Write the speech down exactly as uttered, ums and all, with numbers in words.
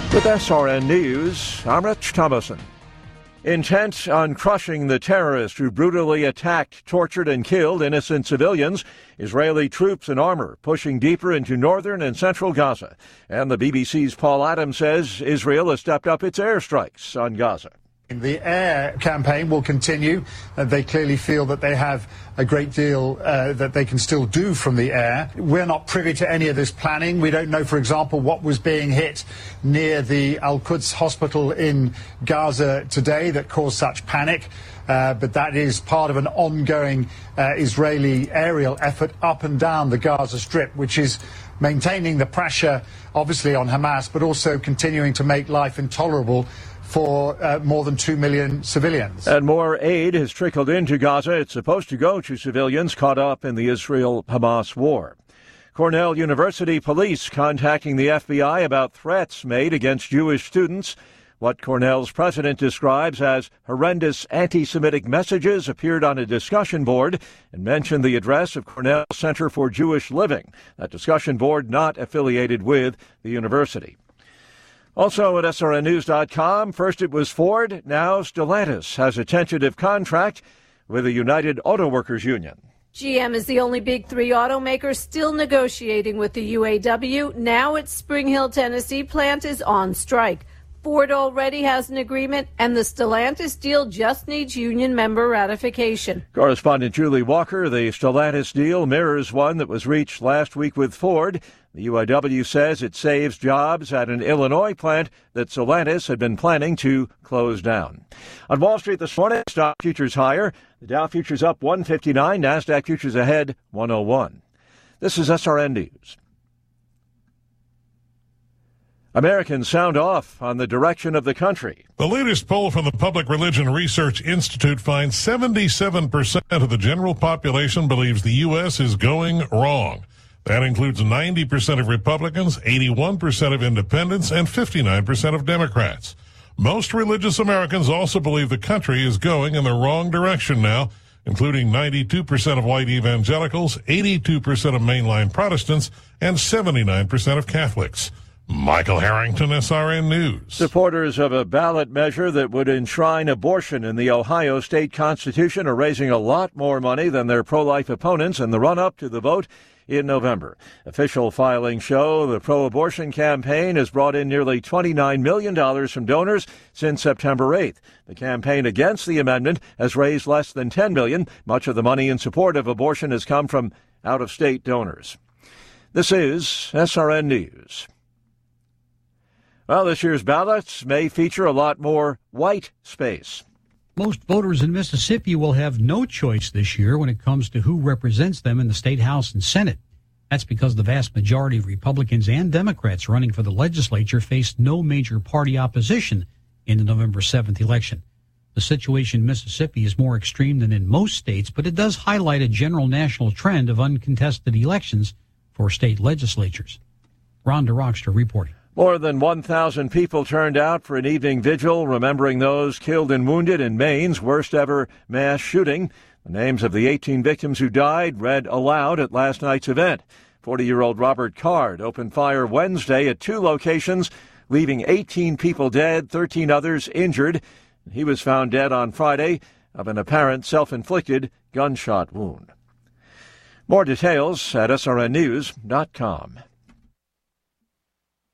With S R N News, I'm Rich Thomason. Intent on crushing the terrorist who brutally attacked, tortured, and killed innocent civilians, Israeli troops in armor pushing deeper into northern and central Gaza. And the B B C's Paul Adams says Israel has stepped up its airstrikes on Gaza. The air campaign will continue. Uh, they clearly feel that they have a great deal uh, that they can still do from the air. We're not privy to any of this planning. We don't know, for example, what was being hit near the Al-Quds hospital in Gaza today that caused such panic. Uh, but that is part of an ongoing uh, Israeli aerial effort up and down the Gaza Strip, which is maintaining the pressure, obviously, on Hamas, but also continuing to make life intolerable for uh, more than two million civilians. And more aid has trickled into Gaza. It's supposed to go to civilians caught up in the Israel-Hamas war. Cornell University police contacting the F B I about threats made against Jewish students. What Cornell's president describes as horrendous anti-Semitic messages appeared on a discussion board and mentioned the address of Cornell Center for Jewish Living, that discussion board not affiliated with the university. Also at S R N news dot com, first it was Ford, now Stellantis has a tentative contract with the United Auto Workers Union. G M is the only big three automaker still negotiating with the U A W. Now its Spring Hill, Tennessee plant is on strike. Ford already has an agreement, and the Stellantis deal just needs union member ratification. Correspondent Julie Walker, the Stellantis deal mirrors one that was reached last week with Ford. The U A W says it saves jobs at an Illinois plant that Stellantis had been planning to close down. On Wall Street this morning, stock futures higher. The Dow futures up one fifty-nine, NASDAQ futures ahead one oh one. This is S R N News. Americans sound off on the direction of the country. The latest poll from the Public Religion Research Institute finds seventy-seven percent of the general population believes the U S is going wrong. That includes ninety percent of Republicans, eighty-one percent of independents, and fifty-nine percent of Democrats. Most religious Americans also believe the country is going in the wrong direction now, including ninety-two percent of white evangelicals, eighty-two percent of mainline Protestants, and seventy-nine percent of Catholics. Michael Harrington, S R N News. Supporters of a ballot measure that would enshrine abortion in the Ohio state constitution are raising a lot more money than their pro-life opponents in the run-up to the vote in November. Official filings show the pro-abortion campaign has brought in nearly twenty-nine million dollars from donors since September eighth. The campaign against the amendment has raised less than ten million dollars. Much of the money in support of abortion has come from out-of-state donors. This is S R N News. Well, this year's ballots may feature a lot more white space. Most voters in Mississippi will have no choice this year when it comes to who represents them in the state House and Senate. That's because the vast majority of Republicans and Democrats running for the legislature faced no major party opposition in the November seventh election. The situation in Mississippi is more extreme than in most states, but it does highlight a general national trend of uncontested elections for state legislatures. Rhonda Rockster reporting. More than one thousand people turned out for an evening vigil remembering those killed and wounded in Maine's worst-ever mass shooting. The names of the eighteen victims who died read aloud at last night's event. forty-year-old Robert Card opened fire Wednesday at two locations, leaving eighteen people dead, thirteen others injured. He was found dead on Friday of an apparent self-inflicted gunshot wound. More details at S R N news dot com.